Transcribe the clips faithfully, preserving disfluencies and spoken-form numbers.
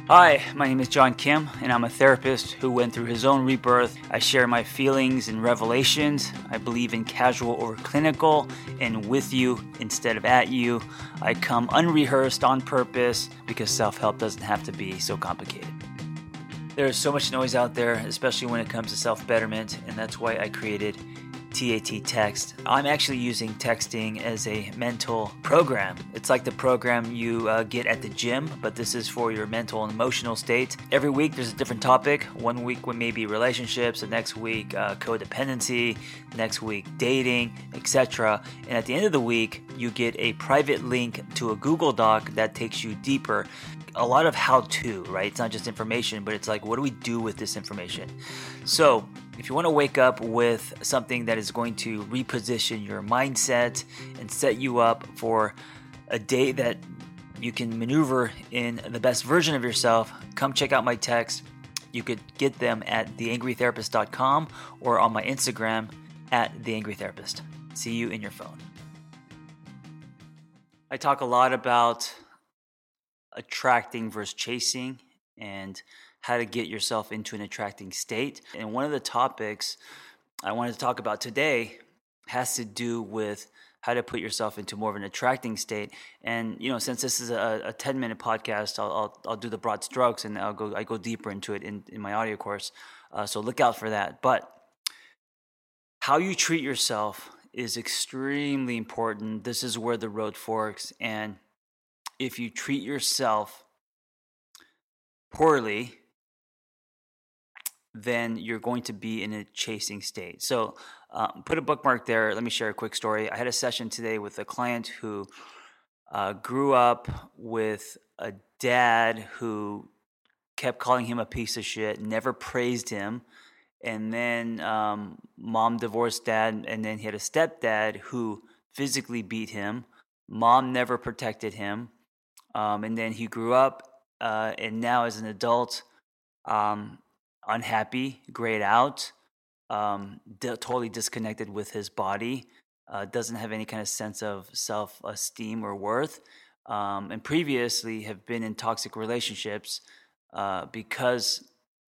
Hi, my name is John Kim, and I'm a therapist who went through his own rebirth. I share my feelings and revelations. I believe in casual over clinical and with you instead of at you. I come unrehearsed on purpose because self-help doesn't have to be so complicated. There is so much noise out there, especially when it comes to self-betterment, and that's why I created T A T Text. I'm actually using texting as a mental program. It's like the program you uh, get at the gym, but this is for your mental and emotional state. Every week there's a different topic. One week may be relationships, the next week uh, codependency, next week dating, et cetera. And at the end of the week, you get a private link to a Google Doc that takes you deeper. A lot of how-to, right? It's not just information, but it's like, what do we do with this information? So if you want to wake up with something that is going to reposition your mindset and set you up for a day that you can maneuver in the best version of yourself, come check out my text. You could get them at the angry therapist dot com or on my Instagram at the angry therapist. See you in your phone. I talk a lot about attracting versus chasing and how to get yourself into an attracting state. And one of the topics I wanted to talk about today has to do with how to put yourself into more of an attracting state. And, you know, since this is a, a ten minute podcast, I'll, I'll, I'll do the broad strokes and I'll go, I go deeper into it in, in my audio course. Uh, so look out for that. But how you treat yourself is extremely important. This is where the road forks. And if you treat yourself poorly, then you're going to be in a chasing state. So um, put a bookmark there. Let me share a quick story. I had a session today with a client who uh, grew up with a dad who kept calling him a piece of shit, never praised him. And then um, mom divorced dad, and then he had a stepdad who physically beat him. Mom never protected him. Um, and then he grew up, uh, and now as an adult, um, unhappy, grayed out, um, di- totally disconnected with his body, uh, doesn't have any kind of sense of self-esteem or worth, um, and previously have been in toxic relationships uh, because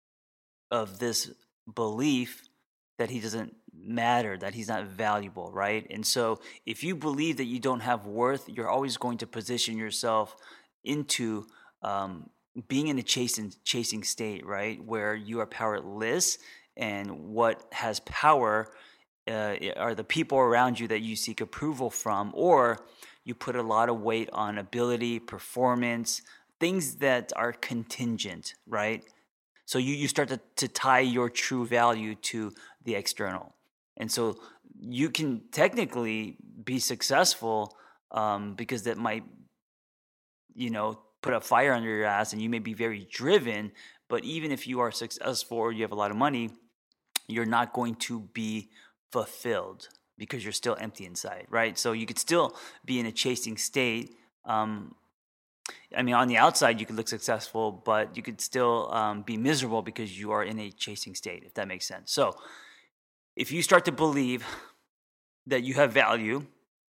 of this belief that he doesn't matter, that he's not valuable, right? And so if you believe that you don't have worth, you're always going to position yourself into um, being in a chasing, chasing state, right? Where you are powerless, and what has power uh, are the people around you that you seek approval from, or you put a lot of weight on ability, performance, things that are contingent, right? So you, you start to, to tie your true value to the external. And so you can technically be successful um, because that might, you know, put a fire under your ass, and you may be very driven. But even if you are successful or you have a lot of money, you're not going to be fulfilled because you're still empty inside, right? So you could still be in a chasing state. Um, I mean, on the outside, you could look successful, but you could still um, be miserable because you are in a chasing state, if that makes sense. So if you start to believe that you have value,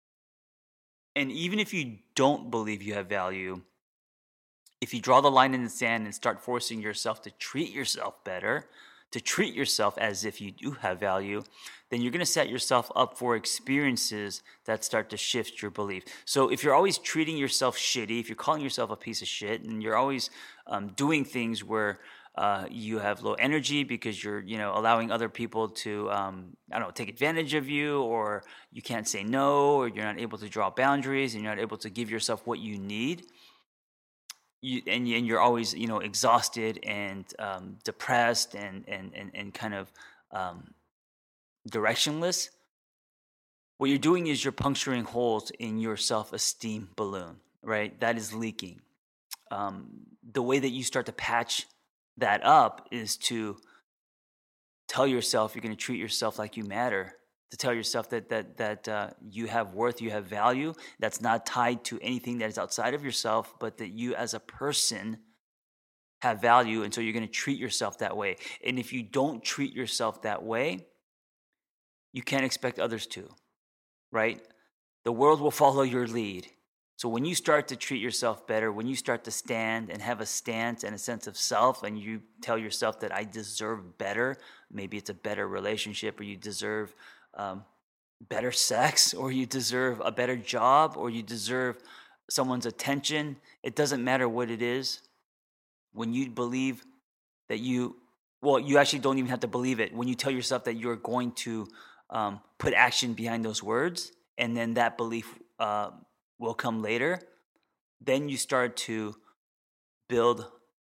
and even if you don't believe you have value, if you draw the line in the sand and start forcing yourself to treat yourself better, to treat yourself as if you do have value, then you're going to set yourself up for experiences that start to shift your belief. So if you're always treating yourself shitty, if you're calling yourself a piece of shit, and you're always um, doing things where uh, you have low energy because you're, you know, allowing other people to, um, I don't know, take advantage of you, or you can't say no, or you're not able to draw boundaries, and you're not able to give yourself what you need, You, and, and you're always, you know, exhausted and um, depressed and, and, and, and kind of um, directionless, what you're doing is you're puncturing holes in your self-esteem balloon, right? That is leaking. Um, the way that you start to patch that up is to tell yourself you're going to treat yourself like you matter, to tell yourself that that that uh, you have worth, you have value. That's not tied to anything that is outside of yourself, but that you as a person have value, and so you're going to treat yourself that way. And if you don't treat yourself that way, you can't expect others to, right? The world will follow your lead. So when you start to treat yourself better, when you start to stand and have a stance and a sense of self, and you tell yourself that I deserve better, maybe it's a better relationship, or you deserve um, better sex, or you deserve a better job, or you deserve someone's attention. It doesn't matter what it is. When you believe that you, well, you actually don't even have to believe it. When you tell yourself that you're going to um, put action behind those words, and then that belief uh, will come later, then you start to build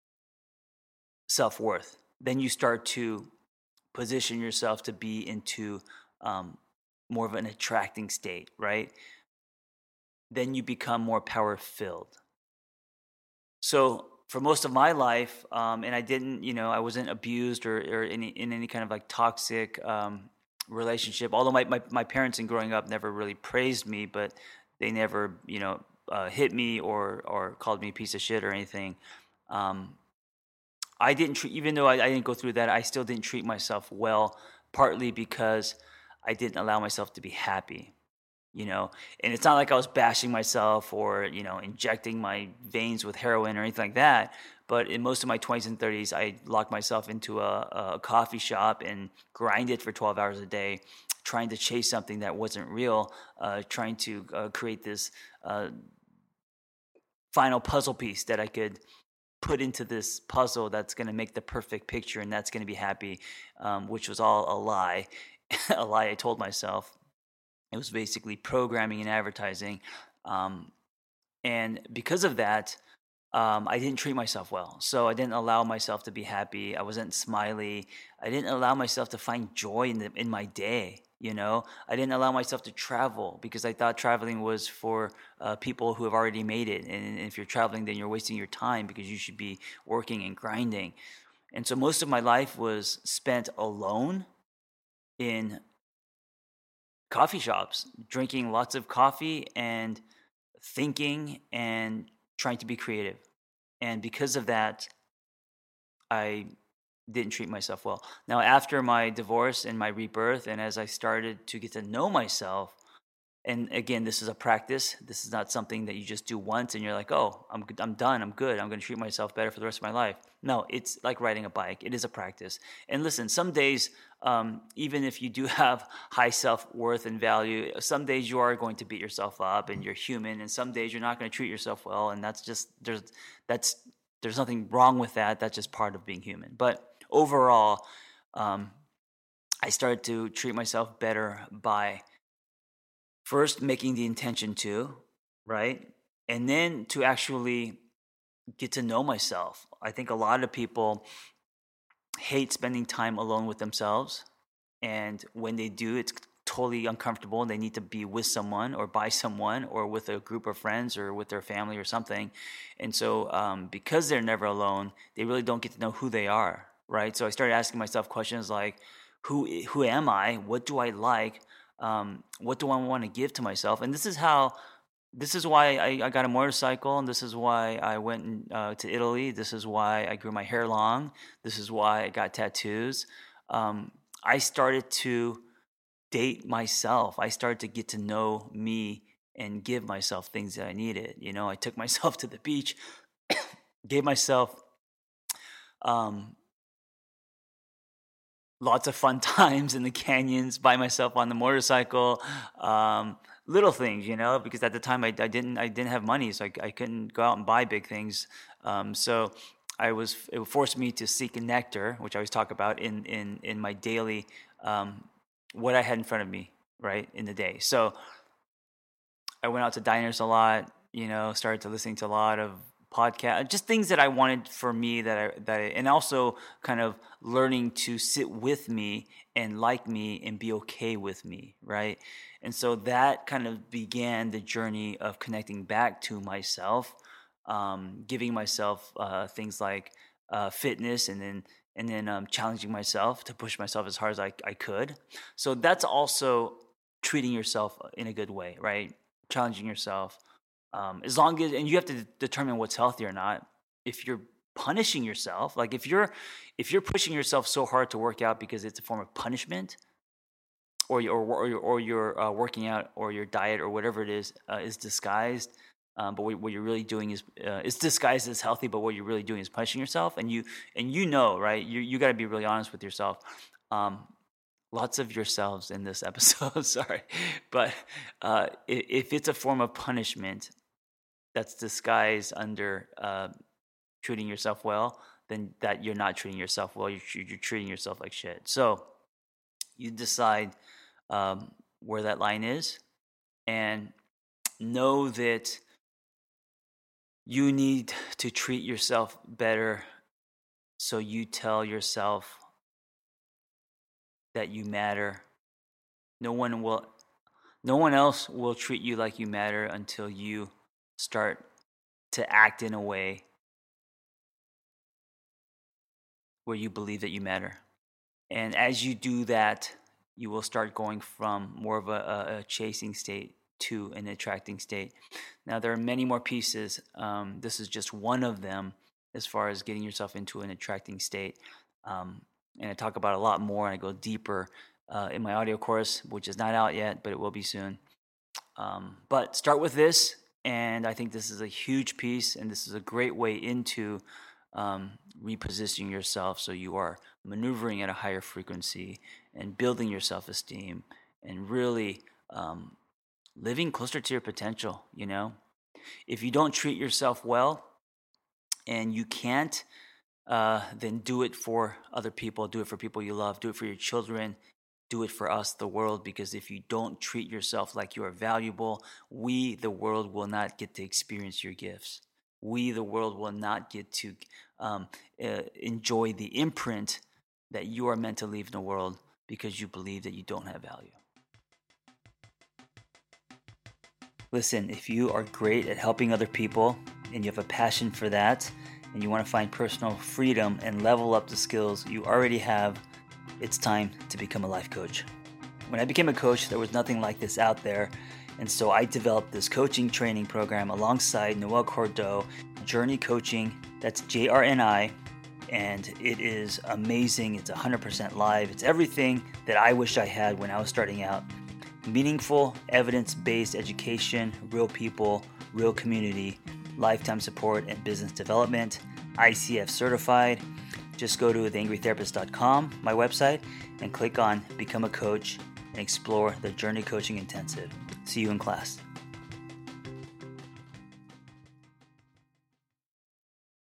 self-worth. Then you start to position yourself to be into um, more of an attracting state, right? Then you become more power-filled. So for most of my life, um, and I didn't, you know, I wasn't abused or, or any, in any kind of like toxic um, relationship. Although my, my, my parents in growing up never really praised me, but they never, you know, uh, hit me or or called me a piece of shit or anything. Um, I didn't treat, even though I, I didn't go through that, I still didn't treat myself well, partly because I didn't allow myself to be happy. You know, and it's not like I was bashing myself or, you know, injecting my veins with heroin or anything like that. But in most of my twenties and thirties, I locked myself into a, a coffee shop and grinded for twelve hours a day, trying to chase something that wasn't real, uh, trying to uh, create this uh, final puzzle piece that I could put into this puzzle that's going to make the perfect picture and that's going to be happy, um, which was all a lie, a lie I told myself. It was basically programming and advertising. Um, and because of that, um, I didn't treat myself well. So I didn't allow myself to be happy. I wasn't smiley. I didn't allow myself to find joy in the, in my day. You know, I didn't allow myself to travel because I thought traveling was for uh, people who have already made it. And if you're traveling, then you're wasting your time because you should be working and grinding. And so most of my life was spent alone in coffee shops, drinking lots of coffee and thinking and trying to be creative. And because of that, I didn't treat myself well. Now, after my divorce and my rebirth, and as I started to get to know myself, and again, this is a practice. This is not something that you just do once and you're like, oh, I'm good, I'm done, I'm good, I'm going to treat myself better for the rest of my life. No, it's like riding a bike. It is a practice. And listen, some days, um, even if you do have high self-worth and value, some days you are going to beat yourself up and you're human, and some days you're not going to treat yourself well, and that's just there's that's there's nothing wrong with that. That's just part of being human. But overall, um, I started to treat myself better by first making the intention to, right? And then to actually get to know myself. I think a lot of people hate spending time alone with themselves. And when they do, it's totally uncomfortable. They need to be with someone or by someone or with a group of friends or with their family or something. And so um, because they're never alone, they really don't get to know who they are, right? So I started asking myself questions like, who who am I? What do I like? Um, what do I want to give to myself? And this is how, this is why I, I got a motorcycle, and this is why I went uh, to Italy. This is why I grew my hair long. This is why I got tattoos. Um, I started to date myself. I started to get to know me and give myself things that I needed. You know, I took myself to the beach, gave myself um, lots of fun times in the canyons by myself on the motorcycle, um, little things, you know, because at the time I, I didn't I didn't have money, so I, I couldn't go out and buy big things. Um, so I was it forced me to seek a nectar, which I always talk about in in in my daily um, what I had in front of me, right, in the day. So I went out to diners a lot, you know, started to listening to a lot of podcast, just things that I wanted for me that I, that I, and also kind of learning to sit with me and like me and be okay with me, right? And so that kind of began the journey of connecting back to myself, um, giving myself uh, things like uh, fitness, and then and then um, challenging myself to push myself as hard as I, I could. So that's also treating yourself in a good way, right? Challenging yourself. Um, as long as, and you have to determine what's healthy or not. If you're punishing yourself, like if you're if you're pushing yourself so hard to work out because it's a form of punishment, or you or or, or you're uh, working out, or your diet or whatever it is uh, is disguised Um, but what, what you're really doing is uh, it's disguised as healthy, but what you're really doing is punishing yourself. And you and you know, right? You you got to be really honest with yourself. Um, lots of yourselves in this episode, sorry, but uh, if, if it's a form of punishment that's disguised under uh, treating yourself well, then that you're not treating yourself well. You're, you're treating yourself like shit. So you decide um, where that line is, and know that you need to treat yourself better. So you tell yourself that you matter. No one will, no one else will treat you like you matter until you start to act in a way where you believe that you matter. And as you do that, you will start going from more of a, a chasing state to an attracting state. Now, there are many more pieces. Um, this is just one of them as far as getting yourself into an attracting state. Um, and I talk about a lot more, and I go deeper uh, in my audio course, which is not out yet, but it will be soon. Um, but start with this, and I think this is a huge piece, and this is a great way into um, repositioning yourself so you are maneuvering at a higher frequency and building your self-esteem and really um, living closer to your potential. You know, if you don't treat yourself well and you can't, uh, then do it for other people. Do it for people you love. Do it for your children. Do it for us, the world, because if you don't treat yourself like you are valuable, we, the world, will not get to experience your gifts. We, the world, will not get to um, uh, enjoy the imprint that you are meant to leave in the world because you believe that you don't have value. Listen, if you are great at helping other people and you have a passion for that and you want to find personal freedom and level up the skills you already have, it's time to become a life coach. When I became a coach, there was nothing like this out there. And so I developed this coaching training program alongside Noel Cordeaux, Journey Coaching. That's J R N I. And it is amazing. It's one hundred percent live. It's everything that I wish I had when I was starting out. Meaningful, evidence-based education, real people, real community, lifetime support, and business development. I C F certified. Just go to the angry therapist dot com, my website, and click on Become a Coach and explore the Journey Coaching Intensive. See you in class.